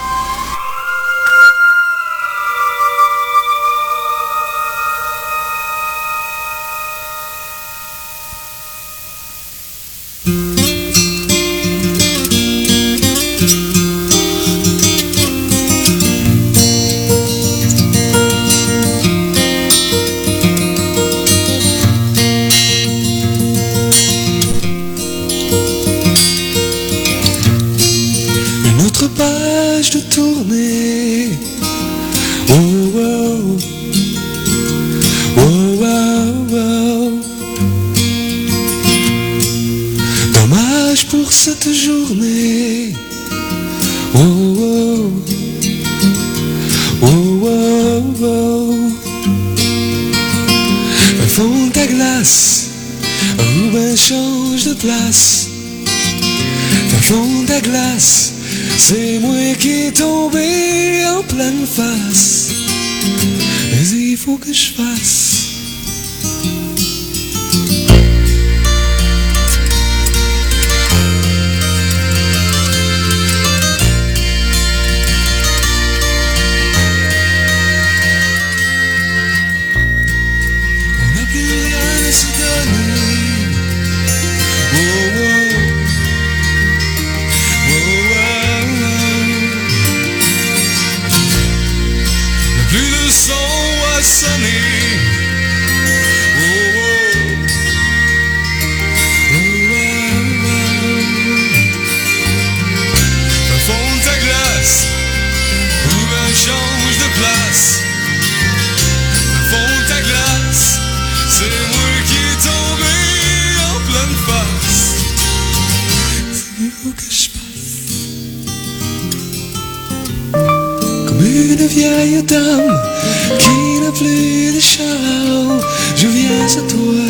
C'est moi qui est tombé en pleine face. Mais il faut que je fasse. On n'a plus rien à se donner. Oh, oh. Sonner. Oh, oh. Oh, oh, oh. Fond ta glace, ou ben change de place. Fond ta glace, c'est moi qui est tombé en pleine face. C'est où que je passe. Comme une vieille dame qui n'a plus de charme, je viens à toi,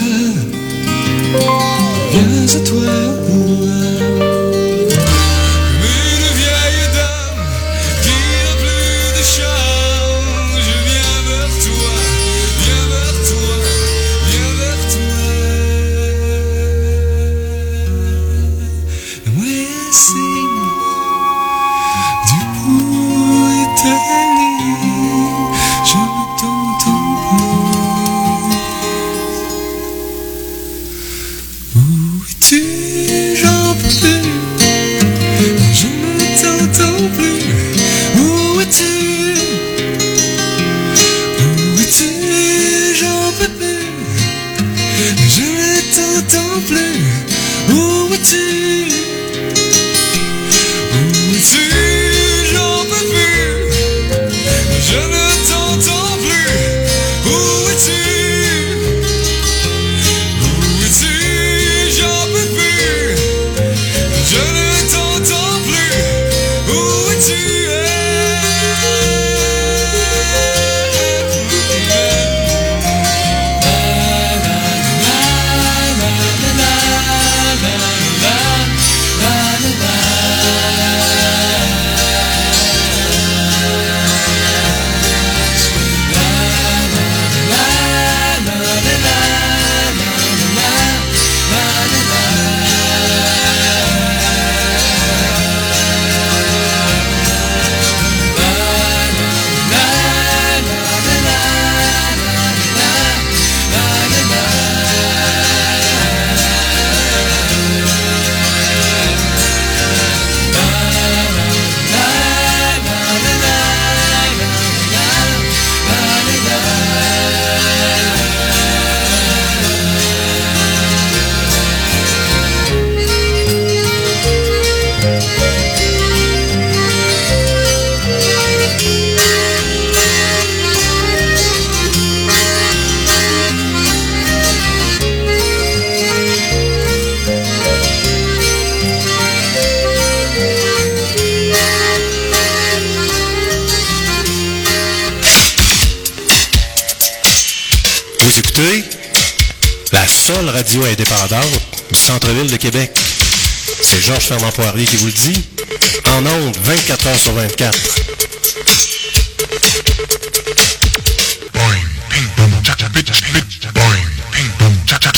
viens à toi. Comme une vieille dame qui n'a plus de charme, je viens vers toi, viens vers toi, viens vers toi. Moi un signe du bout étalé. Je ne t'entends plus. Où es-tu? J'en peux plus. Je ne t'entends plus. Où es-tu? Où es-tu? J'en peux plus. Je ne t'entends plus. Où es-tu? Où es-tu? J'en peux plus. Je ne t'entends plus. Où es-tu? Où es-tu? J'en peux plus. Je ne t'entends plus. Où es-tu? Vous écoutez la seule radio indépendante du centre-ville de Québec. C'est Georges Fernand Poirier qui vous le dit. En ondes, vingt-quatre heures sur vingt-quatre. Boing, ping, boom, cha cha, bitch, bitch, boing, ping, boom, cha cha.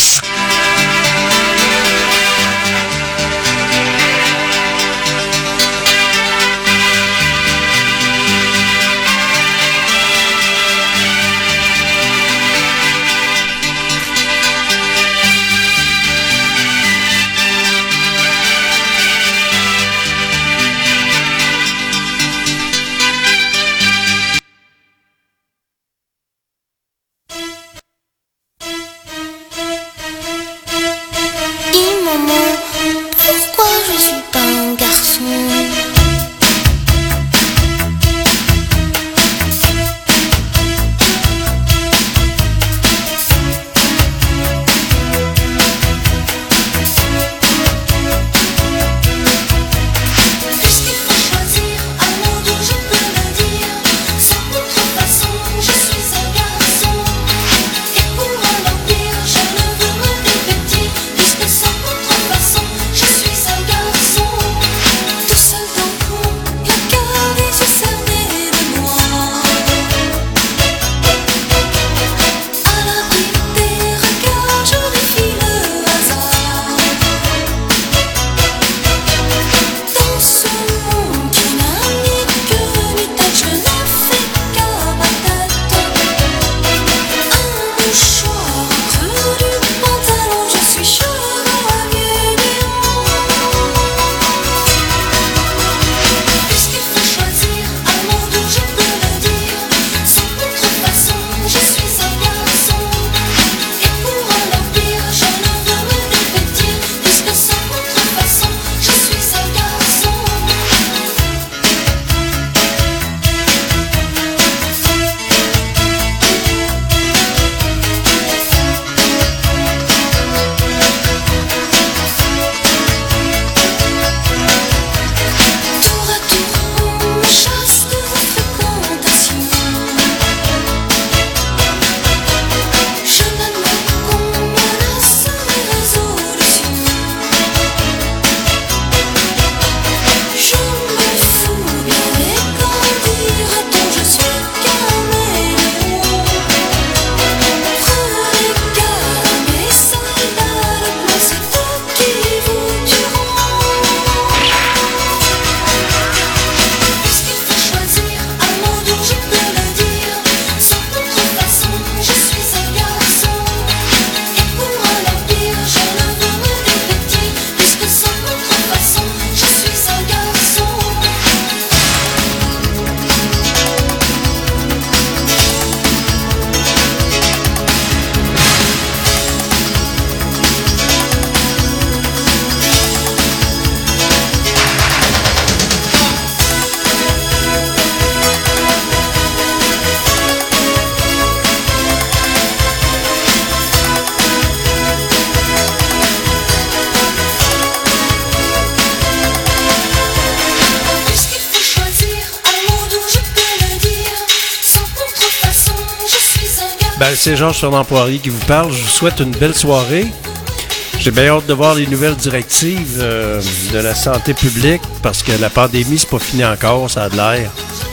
Ben, c'est Georges-Fernand Poirier qui vous parle. Je vous souhaite une belle soirée. J'ai bien hâte de voir les nouvelles directives euh, de la santé publique parce que la pandémie, c'est pas fini encore, ça a de l'air.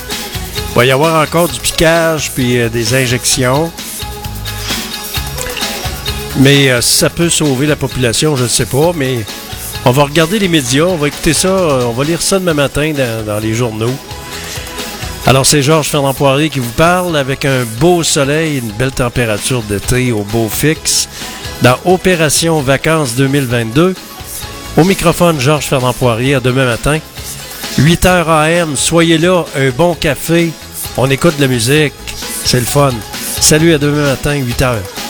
Il va y avoir encore du piquage puis euh, des injections. Mais euh, si ça peut sauver la population, je ne sais pas. Mais on va regarder les médias, on va écouter ça, euh, on va lire ça demain matin dans, dans les journaux. Alors, c'est Georges-Fernand Poirier qui vous parle avec un beau soleil, une belle température d'été au beau fixe dans Opération Vacances deux mille vingt-deux. Au microphone, Georges-Fernand Poirier, à demain matin. huit heures A M, soyez là, un bon café, on écoute de la musique, c'est le fun. Salut, à demain matin, huit heures.